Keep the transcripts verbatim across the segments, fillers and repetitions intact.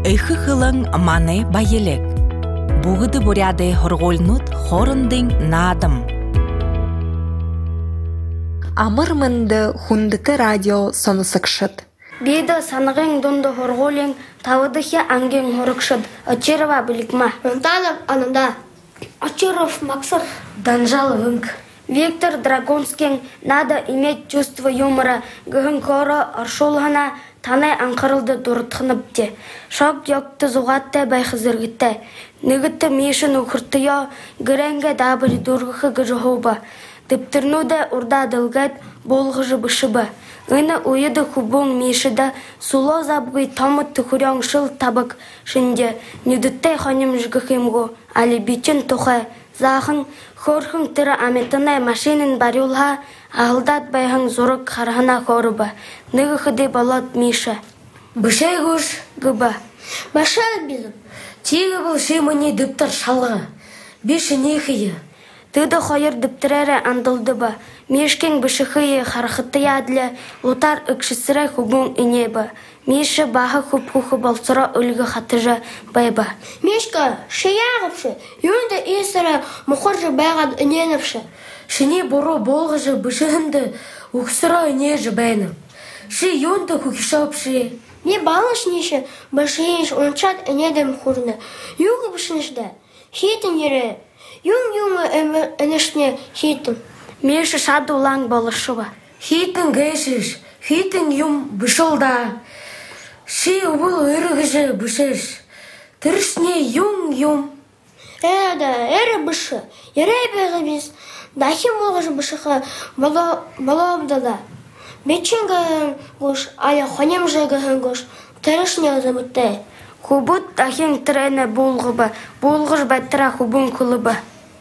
Ыйхы хылың маны байелек. Бугыды буряды хорголнут хорындың надым. Амырмынды хундыты радио сонысыкшыд. Бейді санығың донды хорголың тавыдыхе анген хорыкшыд. Очерова білікма. Антанов анында. Очеров Максар. Данжал вынг. Виктор Драгонский надо иметь чувство юмора. Гыгын коро аршолғана танай анқырылды дұрытқыныпте. Шок жоқты зуғатты байхызыргітті. Нігітті мешін ұқыртыя гіренге дабыры дұрғықы гыжығуба. Тыптырнуды урда дылгат болғыжы бышыбы. Үні уйыды хубун мешіді суло забгый тамыт түхіряң шыл табык шынде. Нүдіттай ханем жгықымғу, али бичин тұхай. Захын хорхын тірі аметінай машинин барюлға ағылдат байхын зорық қарғана хорыба. Ныгы хыды балат миша. Бішай көш гыба. Башай безіп. Тегі бұл шимыне дыптар шалға. Беші нехейі. Тыды хойыр дыптырәрі андылды ба. Мешкен бішіхейі харқыты ядлі, лутар үкшісірі хубун инеба. Меші бағы хуб-хухы балсыра үлгі қатыжы байба. Мешка шияғыпшы, юнды есірі мұқыржы байғад үненіпші. Шыне бұру болғыжы бішігінді ұқсыра үнежі байным. Шы юнды күкішапшы. Не балыш неші бішігеш ончат үнедім хұрны. Юғы бішінішді. Хейтін ері. Юң-юңы үнішіне хейтін. Меші шады улаң балышыва. Хейтін гәшіш, хейтін юм бішылда. Ши ұбыл өрігіжі бішіш. Түрішіне юм-юм. Әді, әрі бішы. Ерей бәғі біз. Дахим олғыжы бішіға балауымда да. Бечінгі ғыш, ая қонем жайғығын ғыш. Түрішіне азамыттай. Хубут дахин трені болғыба. Болғыш бәттіра хубун күліба.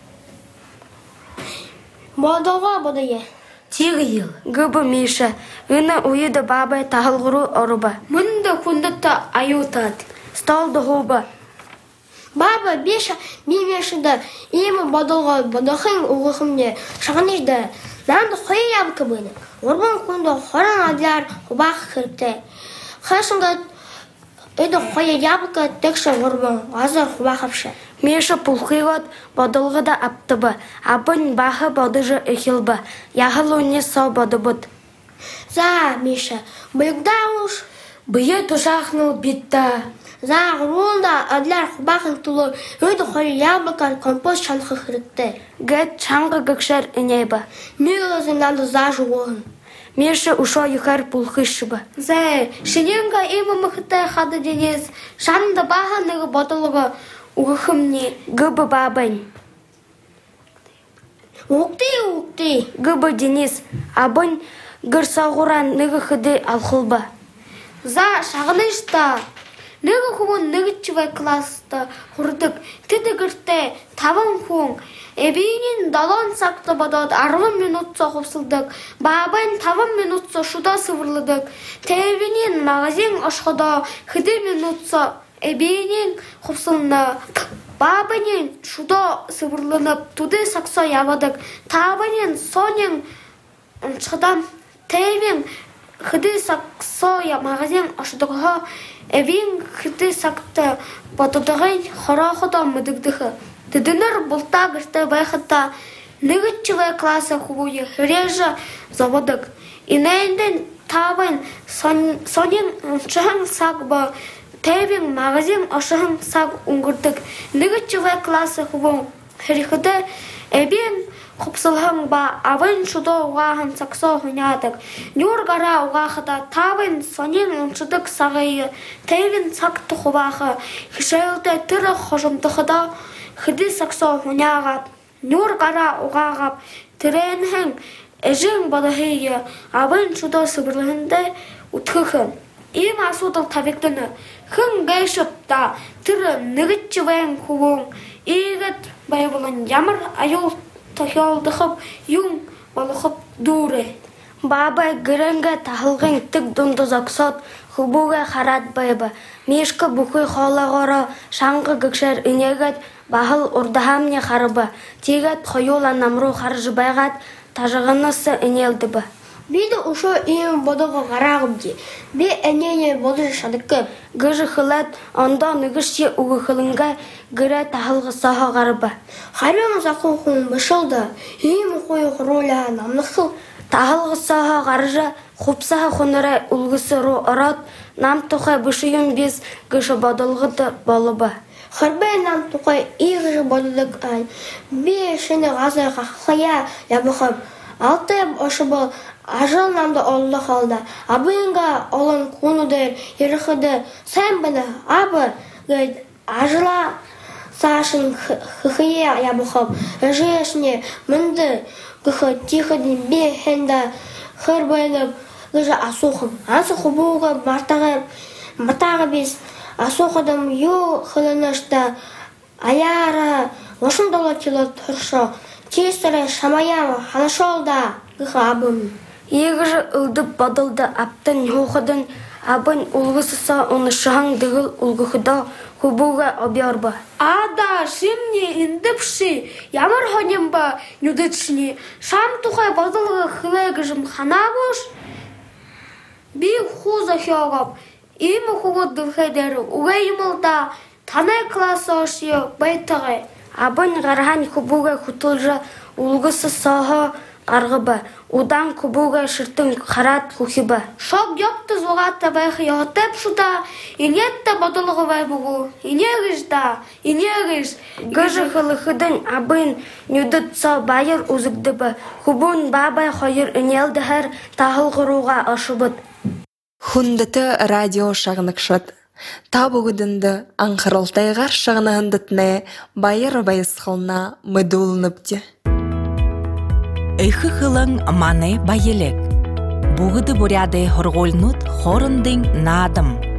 Бадауға бадайы. Тегі ел. Гыбы миша. Үні уйыды бабай тағылғыру орыба. Мұнды күндікті аютад. Столды хуба. Баба беша бемешіді. Емі бадауға бадақын ұғықымде. Шағынышды. Нанды қойы ябықы бұны. Орбан күнді қоран адылар құбақ кіріпті. Қашынға өйді қойы ябықы текші орбан ғазыр құбақ апшы. Меша пулқиғат бадылғы да аптыбы. Абын бағы бадыжы үхілбі. Яғыл өне сау бады бұд. За, Меша, бұйықда ұш. Бұйы тұшақныл битта. За, ғырулда адлар құбақын тұлы өйді қойы ябықан компост шанқы қырытты. Гэт шаңғы гікшар үнейбі. Мүйгізінланды за жуғын. Меша ұша юхар пулқишыбы. За, шененға емі мұхыттай қады денес. Шанында бағанығы бадылығы ұғықымне. Гыбы бабын. Уқты, уқты. Гыбы денес. Абын гырсағыран нығы қыды алқылба. За, шағынышта. Нығы хуын нығытчывай класты құрдық. Тіді гірті табын хуын. Эбейнен далан сақты бадад арвын минутса қопсылдық. Бабын табын минутса шуда сывырлыдық. Тәйбенен мағазин ашқада қыды минутса эбейнен қопсылына. Бабынен шуда сывырлынып туды сақса явадық. Табынен сонен шыдан тәйбен қыды сақса мағазин ашыдықға. Эбейн қыды сақты батыдығын қарақыда мұдығдығы. Тыдыныр бұлта гірті байқыта нығытчывай класы хугуе хрежа заводық. Инайнден табын сонен ұншығын сақ ба тәйбен мағазин ашығын сақ ұңғырдық. Нығытчывай класы хугуң хрихыды әбен құпсылғын ба авын шудо ұғағын сақса ұғынадық. Нүр ғара ұғақыда табын сонен ұншыдық сағайы тәйбен сақты құбақы хишайлды түрі қожымдықыда Хыды сақса ұнағап, нүр қара ұғағап, түренің әжің балығыйы, абын шудо сыбырлығынды ұтқықын. Ем асудыл табектіні, хың ғайшып та, түрі нығытчывайын құғын, егіт байбылын ямыр айыл тахиалдықып, юң балықып дұры. Бабай гірінгі тағылғын түк дұнды зақсат, хубуға қарат байбы. Мешкі бұқы қолағыра, шаңғы гікшер үнегіт, бағыл ұрдағамне қарыбы. Тегет қойула намру қаржы байғат, тажығынысы үнелді бі. Биде ошо им бодого гарагымди. Би энене боды шадыкып. Гыжы хылат анда ныгышче угыхылынга гыра тахылгы саха гарба. Харем закухун бышылды. Им хой роля намныкыл. Тахылгы саха гаржа хупсаха хонора улгысы ро арат нам тухай бышыйым без гыжы бодылгыды болыба. Харбай нам тухай игыжы бодылык ан. Би шыны газы хахая ябыхып. Алтып ошыбыл ажал намды олды қалды. Абыйынға олон конудыр, еріхіді. Сайн біні, абы, ажыла сашын хыхые ябықып. Жешіне мінді гүхі тихідің бе хенді хыр байлып гыжы асуқым. Асуқы бұғы мартағы, мартағы біз асуқыдым ю хылынышты. Аяра, лошын долы кило тұршы. Тесірі шамаям ханашолда гүхі абым. Егіжі үлдіп бадылды аптын хоқыдын абын улгысыса оны шаң дығыл улгыхыда хубуға обярба. Ада, шимне индіпші, ямар хонем ба нүдітшіне, шам тухай бадылғы хылайгыжым хана бош? Би хуза хеогап, имі хугуд дылхайдары угай юмылда танай класы ошио байтығы. Абын ғархан хубуға хутылжа улгысы саха арғыба. Удан кубуга шыртын қарат хухиба. Шок ёпты зуғатта байхы яғатып шута, инетті бадылығы бай бұғу. Инегіш да, инегіш. Гыжы хылыхыдын абын нүдіт сау байыр ұзыгды ба. Хубун бабай хайыр үнелді әр тағыл ғыруға ашыбыд. Хундыты радио шағынықшыд. Табугыдынды аңқырылтайғар шағынығындытны байыр байысқылна мүдулыныпті. Ыхы хылың маны байелек. Бугыды буряды хорголнут хорындың надым.